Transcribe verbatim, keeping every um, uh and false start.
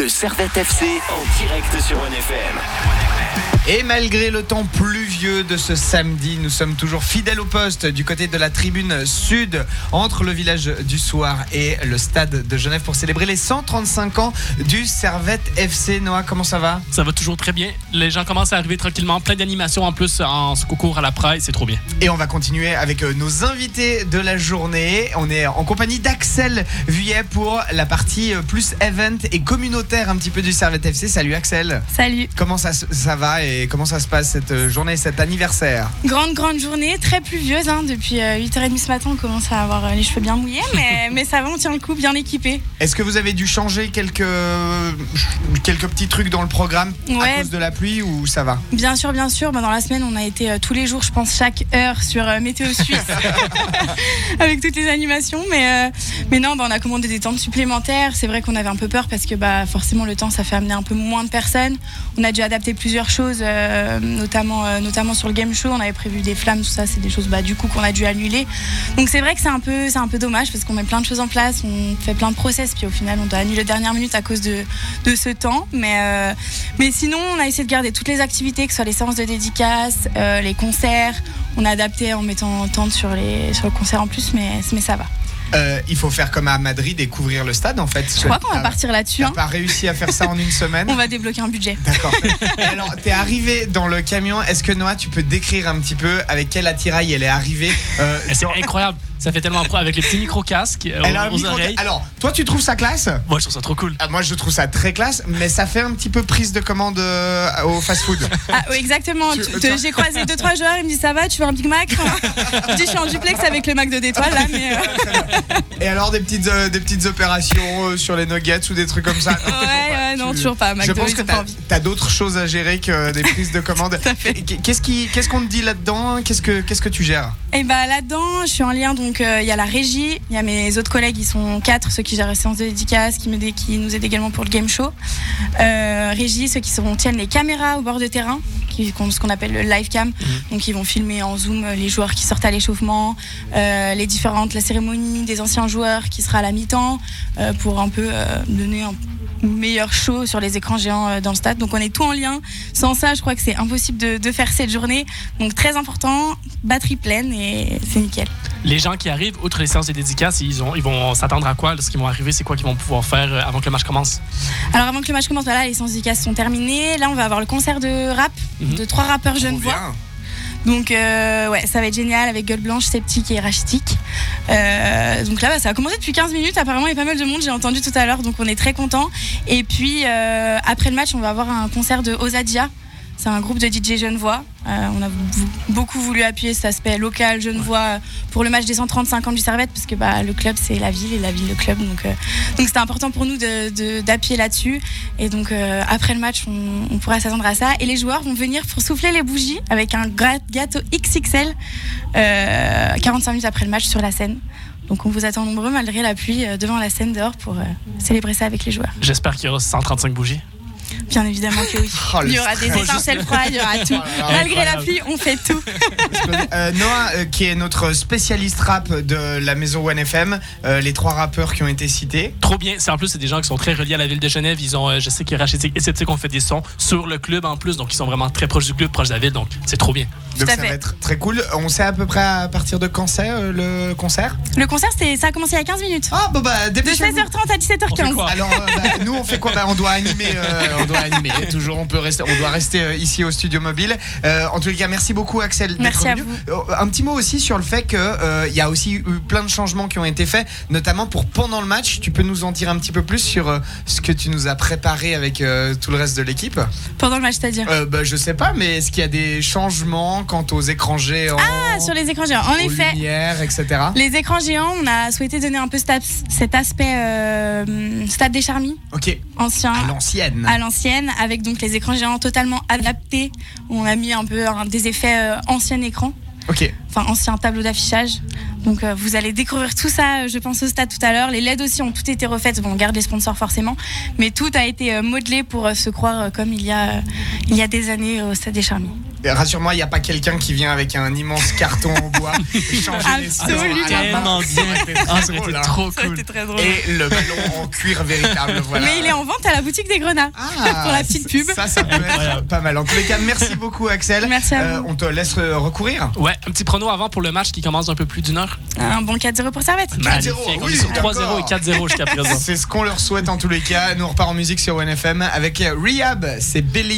le Servette F C en direct sur One F M. Et malgré le temps pluvieux de ce samedi, nous sommes toujours fidèles au poste du côté de la tribune sud, entre le village du Soir et le stade de Genève, pour célébrer les cent trente-cinq ans du Servette F C. Noah, comment ça va? Ça va toujours très bien. Les gens commencent à arriver tranquillement, plein d'animations en plus en ce concours à la Pride, c'est trop bien. Et on va continuer avec nos invités de la journée. On est en compagnie d'Axel Vuillet pour la partie plus event et communautaire un petit peu du Servette F C. Salut Axel. Salut. Comment ça, ça va et comment ça se passe cette journée, cet anniversaire? Grande, grande journée, très pluvieuse. Hein. Depuis huit heures trente ce matin, on commence à avoir les cheveux bien mouillés, mais, mais ça va, on tient le coup, bien équipé. Est-ce que vous avez dû changer quelques, quelques petits trucs dans le programme ouais. à cause de la pluie ou ça va? Bien sûr, bien sûr. Bah, dans la semaine, on a été euh, tous les jours, je pense, chaque heure sur euh, Météo Suisse avec toutes les animations. Mais, euh, mais non, bah, on a commandé des tentes supplémentaires. C'est vrai qu'on avait un peu peur parce que bah, forcément, le temps, ça fait amener un peu moins de personnes. On a dû adapter plusieurs choses. Euh, notamment, euh, notamment sur le game show, on avait prévu des flammes, tout ça, c'est des choses bah, du coup qu'on a dû annuler. Donc c'est vrai que c'est un peu, c'est un peu dommage parce qu'on met plein de choses en place, on fait plein de process, puis au final on doit annuler dernière minute à cause de, de ce temps. Mais, euh, mais sinon, on a essayé de garder toutes les activités, que ce soit les séances de dédicaces, euh, les concerts. On a adapté en mettant tente sur, les, sur le concert en plus, mais, mais ça va. Euh, il faut faire comme à Madrid et couvrir le stade en fait. Je crois qu'on va partir là-dessus. T'as hein. pas réussi à faire ça en une semaine? On va débloquer un budget. D'accord. Et alors, t'es arrivé dans le camion. Est-ce que Noah, tu peux décrire un petit peu avec quel attirail elle est arrivée? euh, C'est dans... incroyable. Ça fait tellement pro avec les petits micro-casques euh, Elle a un aux micro... oreilles. Alors, toi, tu trouves ça classe? Moi, je trouve ça trop cool. Ah, moi, je trouve ça très classe, mais ça fait un petit peu prise de commande euh, au fast-food. Ah, oui, exactement. Tu, tu, j'ai croisé deux trois joueurs. Ils me disent ça va, tu veux un Big Mac? Je dis je suis en duplex avec le McDo d'étoiles là, mais. Euh... Et alors des petites euh, des petites opérations euh, sur les nuggets ou des trucs comme ça? Non, ouais, ouais, non, tu... toujours pas. McDo, je pense que t'as, t'as d'autres choses à gérer que des prises de commande. Qu'est-ce qui, qu'est-ce qu'on te dit là-dedans? Qu'est-ce que, qu'est-ce que tu gères? Et bah là-dedans, je suis en lien, donc il euh, y a la régie, il y a mes autres collègues, ils sont quatre, ceux qui gèrent les séances de dédicaces, qui, m'aident, qui nous aident également pour le game show. Euh, régie, ceux qui sont, tiennent les caméras au bord de terrain, qui, ce qu'on appelle le live cam. Mmh. Donc ils vont filmer en zoom les joueurs qui sortent à l'échauffement, euh, les différentes, la cérémonie des anciens joueurs qui sera à la mi-temps, euh, pour un peu euh, donner un meilleur show sur les écrans géants euh, dans le stade. Donc on est tout en lien. Sans ça, je crois que c'est impossible de, de faire cette journée. Donc très important, batterie pleine et c'est nickel. Les gens qui arrivent, outre les séances de dédicaces, ils, ont, ils vont s'attendre à quoi? Lorsqu'ils vont arriver, c'est quoi qu'ils vont pouvoir faire avant que le match commence? Alors avant que le match commence, voilà, les séances de dédicaces sont terminées. Là, on va avoir le concert de rap mm-hmm. de trois rappeurs genevois. Donc euh, ouais, ça va être génial avec Gueule Blanche, Sceptique et Rachitique. Euh, donc là, bah, ça a commencé depuis quinze minutes. Apparemment, il y a pas mal de monde, j'ai entendu tout à l'heure. Donc on est très contents. Et puis euh, après le match, on va avoir un concert de Osadia. C'est un groupe de D J genevois. Euh, on a beaucoup voulu appuyer cet aspect local genevois pour le match des cent trente-cinq ans du Servette, parce que bah, le club c'est la ville et la ville le club. Donc, euh, donc c'était important pour nous de, de, d'appuyer là-dessus. Et donc euh, après le match, on, on pourra s'attendre à ça. Et les joueurs vont venir pour souffler les bougies avec un gâteau X X L euh, quarante-cinq minutes après le match sur la scène. Donc on vous attend nombreux malgré la pluie euh, devant la scène dehors pour euh, célébrer ça avec les joueurs. J'espère qu'il y aura cent trente-cinq bougies. Bien évidemment que oui. Oh, il y aura des étincelles froides, il y aura tout. Oh, malgré la pluie, on fait tout. euh, Noah, euh, qui est notre spécialiste rap de la maison One F M, euh, les trois rappeurs qui ont été cités. Trop bien. C'est, en plus, c'est des gens qui sont très reliés à la ville de Genève. Ils ont, euh, je sais que Rachitique et Sceptique ont fait des sons sur le club en plus, donc ils sont vraiment très proches du club, proches de la ville, donc c'est trop bien. Donc ça va être très cool. On sait à peu près à partir de quand c'est euh, le concert? Le concert, c'est, ça a commencé il y a quinze minutes. Ah bon bah de seize heures trente à dix-sept heures quinze. Alors euh, bah, nous on fait quoi? Bah, on doit animer, euh, on doit animer. Toujours on peut rester, on doit rester euh, ici au studio mobile. Euh, en tous les cas, merci beaucoup Axel. Merci à vous. Euh, un petit mot aussi sur le fait que euh, il y a aussi eu plein de changements qui ont été faits, notamment pour pendant le match. Tu peux nous en dire un petit peu plus sur euh, ce que tu nous as préparé avec euh, tout le reste de l'équipe? Pendant le match, c'est-à-dire euh, bah, je sais pas, mais est-ce qu'il y a des changements quant aux écrans géants? Ah, sur les écrans géants, en effet. Lumières, et cetera. Les écrans géants, on a souhaité donner un peu cet aspect euh, Stade des Charmilles. Ok. Ancien. À l'ancienne. À l'ancienne, avec donc les écrans géants totalement adaptés. On a mis un peu un, des effets euh, ancien écran. Ok. Enfin, ancien tableau d'affichage. Donc euh, vous allez découvrir tout ça, je pense, au stade tout à l'heure. Les L E D aussi ont tout été refaites. Bon, on garde les sponsors forcément, mais tout a été euh, modelé pour euh, se croire euh, comme il y a, euh, il y a des années au Stade des Charmilles. rassure-moi, il n'y a pas quelqu'un qui vient avec un immense carton en bois et changer les sons. Absolument. Tellement bien. Ah, ça aurait été trop cool. C'était très drôle. Et le ballon en cuir véritable, voilà. Mais il est en vente à la boutique des Grenats. Ah, pour la petite pub. Ça, ça peut être pas mal. En tous les cas, merci beaucoup, Axel. Merci à Euh, vous. on te laisse euh, recourir. Ouais, un petit prono avant pour le match qui commence un peu plus d'une heure. Un bon quatre zéro pour Servette. quatre zéro, Magnifique. On oui, est sur trois d'accord. zéro et quatre zéro jusqu'à présent. C'est ce qu'on leur souhaite en tous les cas. Nous on repart en musique sur O N F M avec Rehab. C'est Belly.